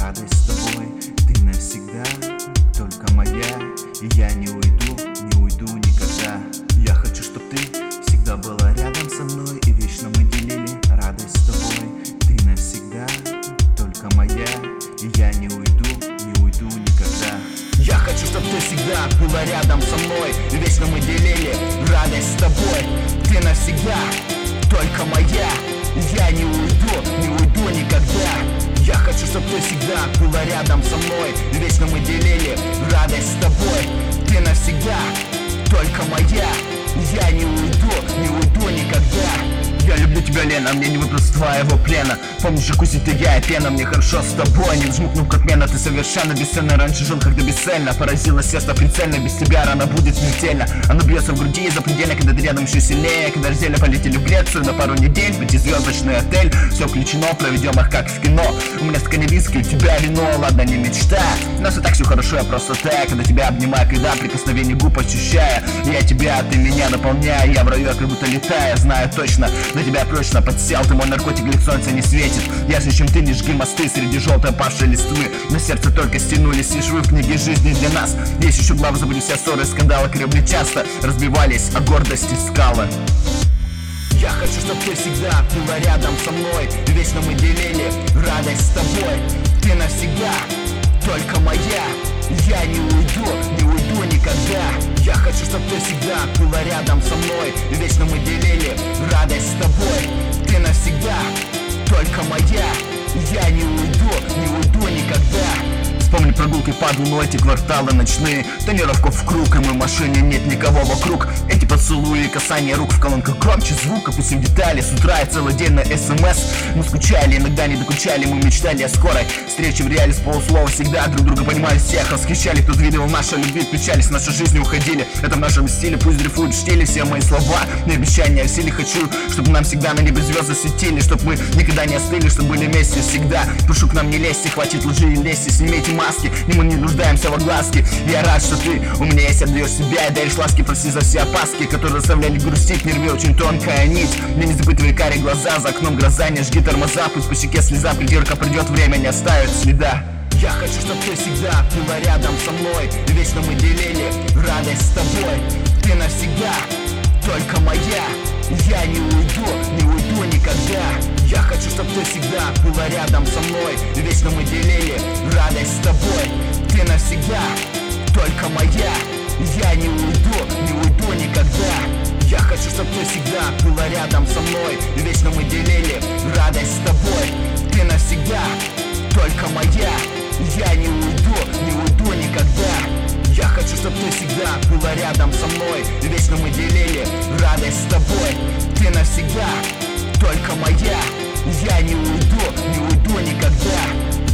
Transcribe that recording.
радость с тобой, ты навсегда только моя. И я не уйду никогда. Я хочу, чтоб ты всегда была рядом со мной, и вечно мы делили радость с тобой, ты навсегда только моя. И я не уйду никогда. Я хочу, чтоб ты всегда была рядом со мной, и вечно мы делили радость с тобой, ты навсегда только моя. И я не уйду никогда. Я хочу, чтоб ты всегда была рядом со мной, и вечно мы делили радость с тобой, ты навсегда только моя. И я не уйду никогда. Я люблю тебя, Лена, мне не выплыть твоего плена. Помнишь, джакузи, ты я и пена, мне хорошо с тобой. Не нажму кнопку отмена, ты совершенно бесценна. Раньше жил, когда бесцельно, поразила сердце прицельно. Без тебя рана будет смертельно. Оно бьется в груди запредельно, когда ты рядом еще сильнее. Когда разделя полетели в Грецию на пару недель, пятизвездочный отель. Все включено, проведем их как в кино. У меня стакане виски, у тебя вино, ладно, не мечта. У нас и так все хорошо, я просто таю, когда тебя обнимаю, когда прикосновение губ ощущая. Я тебя, ты меня наполняя, я в раю, я как будто летаю, знаю точно. На тебя прочно подсел, ты мой наркотик, лик солнца не светит. Яснее, чем ты, не жги мосты среди желтой опавшей листвы. На сердце только стянулись и швы в книге жизни для нас. Есть еще главы, забыли все ссоры, скандалы, корабли часто разбивались о гордости скалы. Я хочу, чтоб ты всегда была рядом со мной, и вечно мы делили радость с тобой, ты навсегда только моя. Я не уйду никогда. Я хочу, чтоб ты всегда была рядом со мной, и вечно мы делили радость с тобой, ты навсегда только моя. Я не уйду никогда. Вспомни прогулки под луной, эти кварталы ночные, тонировку в круг, и мы в машине, нет никого вокруг. Эти поцелуи, касания рук в колонках громче звука, опустим детали с утра и целый день на СМС. Мы скучали, иногда не докучали, мы мечтали о скорой встрече в реале с полуслова. Всегда друг друга понимали, всех восхищали. Кто-то видел наши любви, включались, наши жизни уходили. Это в нашем стиле, пусть дрейфуют в штиле все мои слова. На обещания в силе хочу, чтобы нам всегда на небе звезды светили, чтобы мы никогда не остыли, чтобы были вместе всегда. Прошу к нам не лезьте, хватит лжи и лести, снимите маски, мы не нуждаемся в огласке. Я рад, что ты у меня есть, отдаешь себя и даешь ласки. Прости за все опаски, которые заставляли грустить. В нерве очень тонкая нить, мне не забыть твои карие глаза. За окном гроза, не жги тормоза, пусть по щеке слеза. Придирка придет, время не оставит следа. Я хочу, чтоб ты всегда была рядом со мной, и вечно мы делили радость с тобой, ты навсегда только моя. Я не уйду никогда. Я хочу, чтоб ты всегда была рядом со мной, и вечно мы делили радость с тобой, ты навсегда только моя. Я не уйду никогда. Я хочу, чтоб ты всегда была рядом со мной, и вечно мы делили радость с тобой, ты навсегда только моя. Я не уйду никогда. Я хочу, чтоб ты всегда была рядом со мной, и вечно мы делили радость с тобой, ты навсегда только моя. Я не уйду никогда.